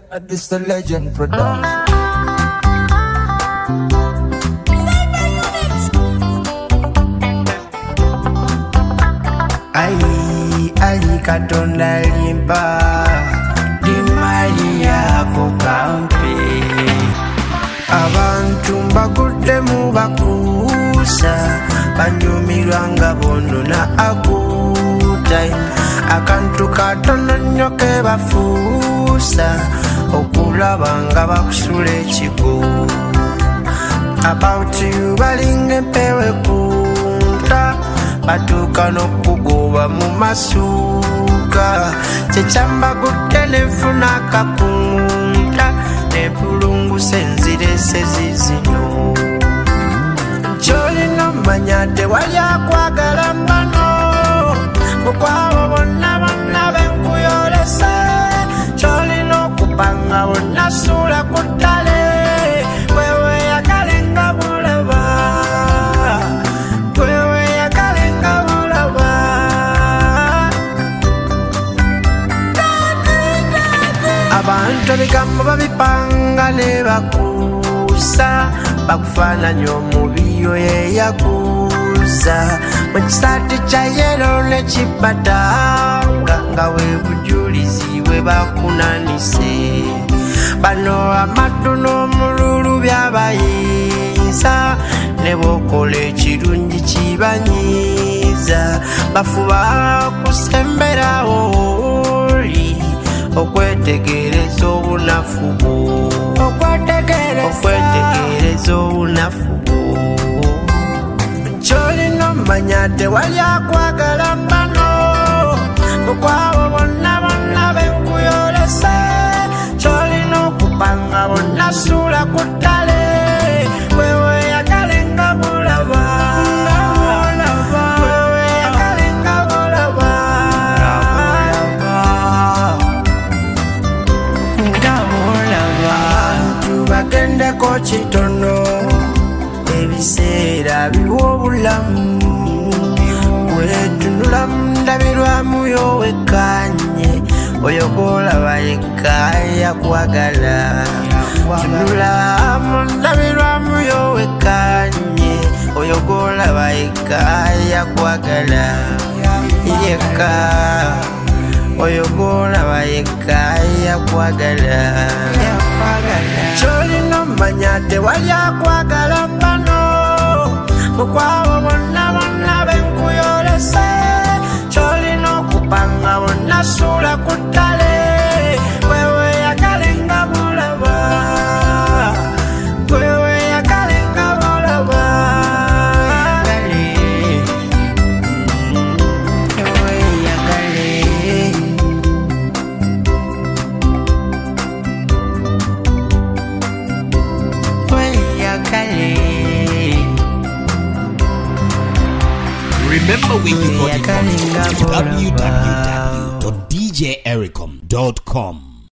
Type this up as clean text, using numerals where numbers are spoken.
This the legend production. Ai katonda limba di mali yako kampe abantu mbagudde mu bakuusa banyumirwa nga bondo na akutai akantu katono nnyo ke bafuusa okulaba nga bakusula ekigo about you balinga empewe kunta batuuka n'okugoba mu masuuka kyekyambagudde nenfuna akakunta nepulungusa enzirese zizino kyolina omanya tewali akwagala mbano mukwabo bonna bonna benkuyolese kyolina okupanga bonna suula ku ttale weweyagale nga bulaba abantu ebigambo babipanga ne bakuusa bakufaananya omubi oyo eyakuusa mu kisaati kya yero ne kibatanga nga weebujulizi bwe bakunanise bano amatu n'omululu byabayinza ne bwokola ekirungi kibanyiiza bafuba kusemberawo okwetegereza obunafu bwo okwetegereza obunafu bwo kyolina omanya tewali akwagala mbano mukwabo bonna bonna benkuyolese kyolina okupanga bonna suula ku ttale weweyagale nga bulaba bagendeko kitono ebiseera biwa obulamu wetunulamu ndabirwamu yowekanye oyogolaba yekka yakwagala tunulamu ndabirwamu yowekanye oyogolaba yekka yakwagala yekka oyogolaba yekka yakwagala kyolina omanya tewali akwagala mbano mukwabo bonna bonna benkuyolese kyolina okupanga bonna suula ku ttale weweyagale nga bulaba weweyagale nga bulaba Remember when you got it from www.djericom.com.